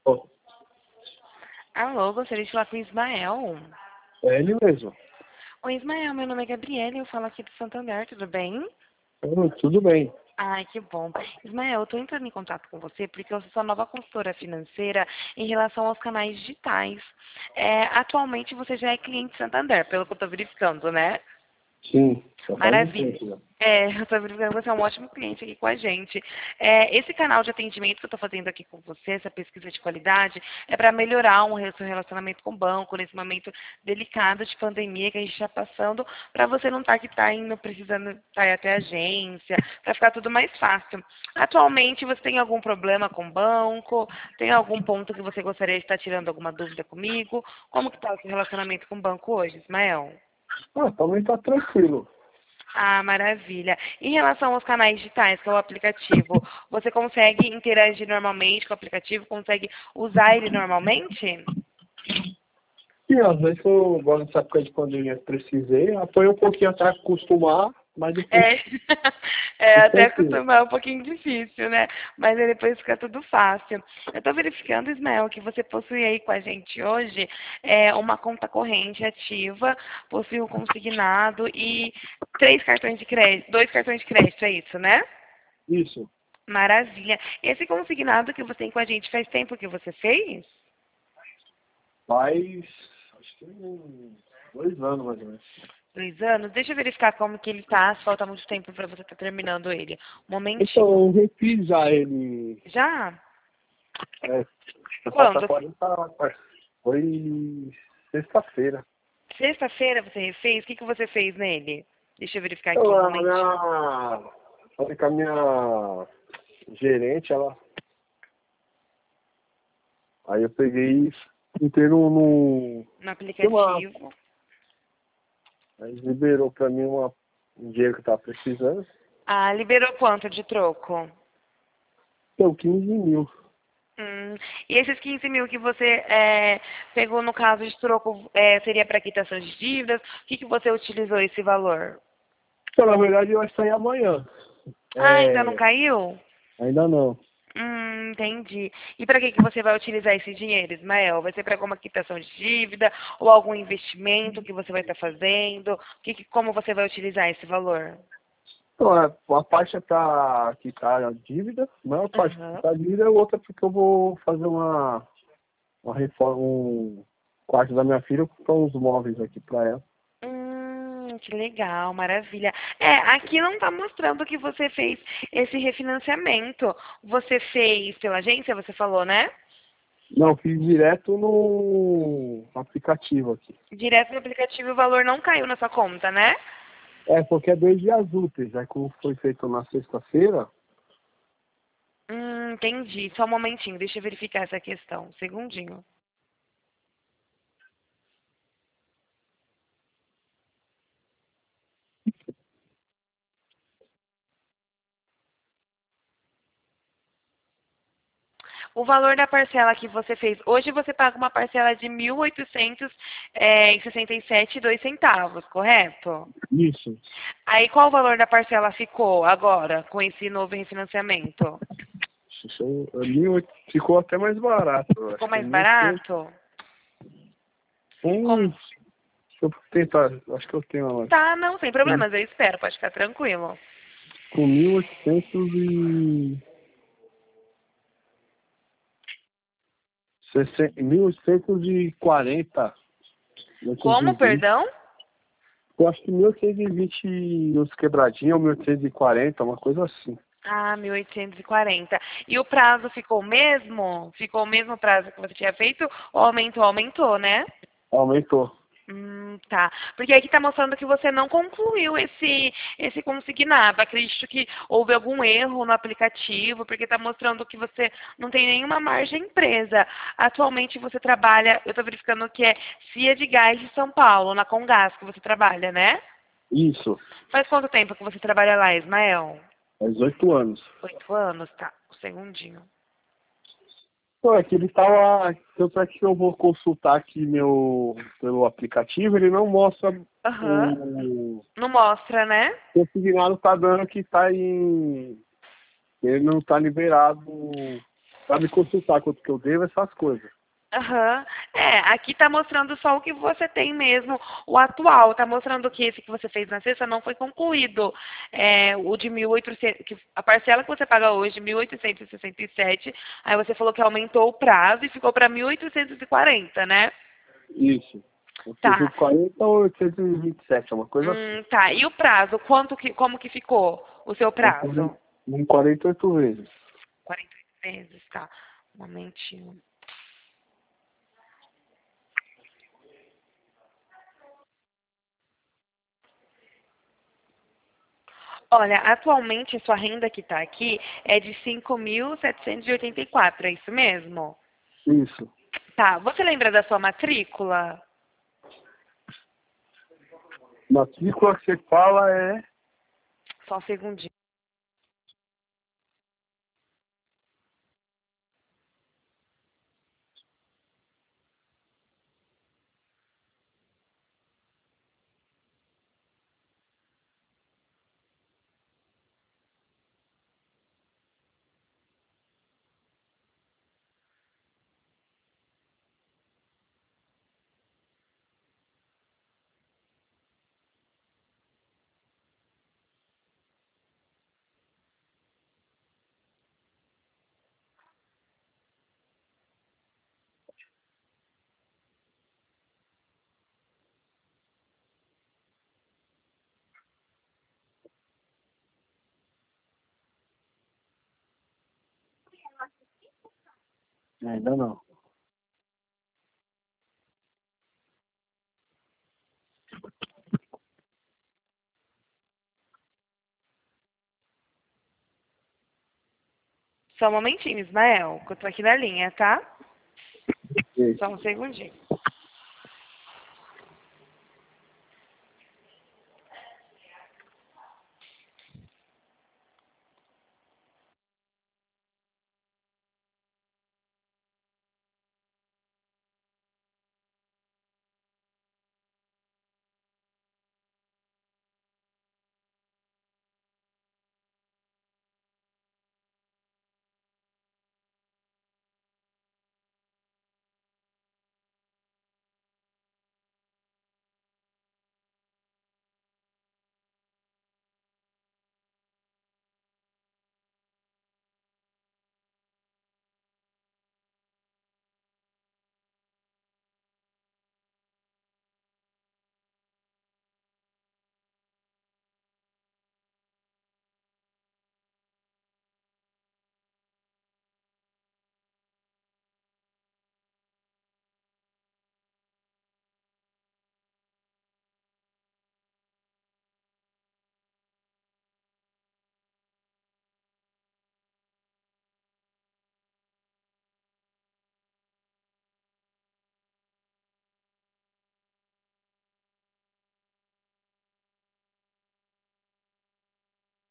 Oh, Alô, gostaria de falar com o Ismael. é ele mesmo. Oi, Ismael, meu nome é Gabriela e eu falo aqui do Santander, tudo bem? Tudo bem. Ai, que bom. Ismael, eu tô entrando em contato com você porque eu sou sua nova consultora financeira em relação aos canais digitais. Atualmente você já é cliente Santander, pelo que eu tô verificando, né? Sim, já faz um Maravilha. tempo já. Eu estou verificando que você é um ótimo cliente aqui com a gente. Esse canal de atendimento que eu estou fazendo aqui com você, essa pesquisa de qualidade, é para melhorar seu relacionamento com o banco nesse momento delicado de pandemia que a gente está passando, para você não estar indo precisando estar até a agência, para ficar tudo mais fácil. Atualmente, você tem algum problema com o banco? Tem algum ponto que você gostaria de estar tirando alguma dúvida comigo? Como que está o seu relacionamento com o banco hoje, Ismael? Também tá tranquilo. Ah, maravilha. Em relação aos canais digitais, que é o aplicativo, você consegue interagir normalmente com o aplicativo? Consegue usar ele normalmente? E às vezes eu, agora nessa época de pandemia, precisei, apanhei um pouquinho até acostumar, mas depois É, fica até tranquilo. acostumar é um pouquinho difícil, né? Mas aí depois fica tudo fácil. Eu estou verificando, Ismael, que você possui aí com a gente hoje uma conta corrente ativa, possui um consignado e 2 cartões de crédito, é isso, né? Isso, Maravilha. Esse consignado que você tem com a gente faz tempo que você fez? faz acho que 2 anos mais ou menos. 2 anos? Deixa eu verificar como que ele tá, se falta muito tempo para você estar terminando ele. Um Então, momentinho. eu refiz já ele. Já? Falta Quando? 40. Foi sexta-feira. Sexta-feira você refez? O que que você fez nele? Deixa eu verificar aqui Então, um a momentinho. minha. Falei com a minha gerente, ela. Aí eu peguei e entrei No tem uma. aplicativo. Aí liberou pra mim um dinheiro que eu tava precisando. Ah, liberou quanto de troco? Então, 15 mil. E esses 15 mil que você pegou no caso de troco, seria para quitação de dívidas? O que que você utilizou esse valor? Então, na verdade, vai sair amanhã. Ah, ainda não É, caiu? ainda não. Entendi. E para que você vai utilizar esse dinheiro, Ismael? Vai ser para alguma quitação de dívida ou algum investimento que você vai estar fazendo? Como você vai utilizar esse valor? Então, a parte que tá a dívida, a maior parte que Aham. tá a dívida, é outra porque eu vou fazer uma reforma, um quarto da minha filha, com uns móveis aqui pra ela. Que legal, maravilha. Aqui não está mostrando que você fez esse refinanciamento. Você fez pela agência, você falou, né? Não, fiz direto no aplicativo aqui. Direto no aplicativo, o valor não caiu na sua conta, né? É, porque é 2 dias úteis. Aí como foi feito na sexta-feira, Entendi. Só um momentinho, deixa eu verificar essa questão. Um segundinho. O valor da parcela que você fez, hoje você paga uma parcela de 1.867,02 centavos, correto? isso. Aí qual o valor da parcela ficou agora com esse novo refinanciamento? Ficou até mais barato. Eu Ficou acho que é mais 1.800. barato? Deixa Como? eu tentar, acho que eu tenho ela. Tá, não, sem problemas, eu espero, pode ficar tranquilo. Com 1840, Como, 1820. perdão? Eu acho que 1820 uns quebradinhos, ou 1840, uma coisa assim. Ah, 1.840. E o prazo ficou o mesmo? Ficou o mesmo prazo que você tinha feito? Ou aumentou? Aumentou, né? Aumentou. Tá. Porque aqui está mostrando que você não concluiu esse consignado. Acredito que houve algum erro no aplicativo, porque está mostrando que você não tem nenhuma margem presa. Atualmente você trabalha, eu estou verificando que é Cia de Gás de São Paulo, na Comgás que você trabalha, né? Isso, Faz quanto tempo que você trabalha lá, Ismael? faz 8 anos. 8 anos? Tá. Um segundinho. Então, é que ele tava. Tanto é que eu vou consultar aqui pelo aplicativo, ele não mostra Aham. o Não mostra, né? consignado tá dando que tá em. Ele não tá liberado. Pra me consultar quanto que eu devo, essas coisas. Aham. É, aqui tá mostrando só o que você tem mesmo, o atual. Tá mostrando que esse que você fez na sexta não foi concluído. É, o de 1.800, a parcela que você paga hoje, 1.867, aí você falou que aumentou o prazo e ficou para 1.840, né? Isso. Tá. 840 ou 827, é uma coisa assim. Tá. E o prazo, como que ficou o seu prazo? Em 48 vezes. 48 vezes, tá. Um momentinho. Olha, atualmente a sua renda que está aqui é de 5.784, é isso mesmo? Isso. Tá, você lembra da sua matrícula? Matrícula que você fala é. Só um segundinho. Ainda não. Só um momentinho, Ismael, que eu tô aqui na linha, tá? Isso. Só um segundinho.